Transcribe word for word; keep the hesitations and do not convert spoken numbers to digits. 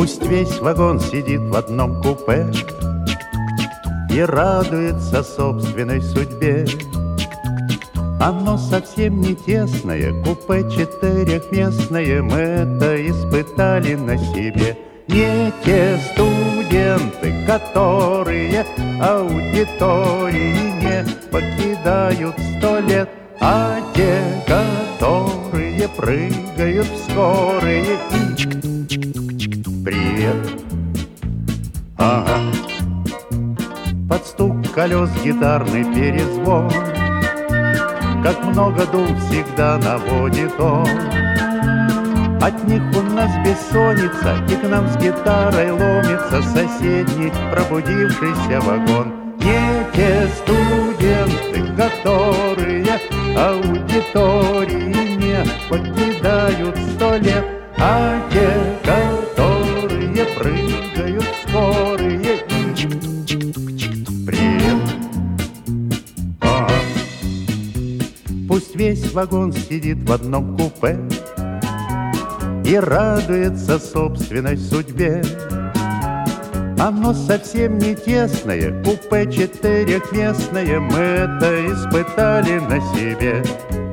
Пусть весь вагон сидит в одном купе и радуется собственной судьбе. Оно совсем не тесное, купе четырехместное, мы это испытали на себе. Не те студенты, которые аудитории не покидают сто лет, а те, которые прыгают в скорые и привет. Ага. Под стук колес гитарный перезвон, как много дум всегда наводит он. От них у нас бессонница, и к нам с гитарой ломится соседний пробудившийся вагон. Не те студенты, которые аудитории не покидают сто лет, а те, которые прыгают в скорые и привет. Ага. Пусть весь вагон сидит в одном купе и радуется собственной судьбе. Оно совсем не тесное, купе четырехместное, мы это испытали на себе.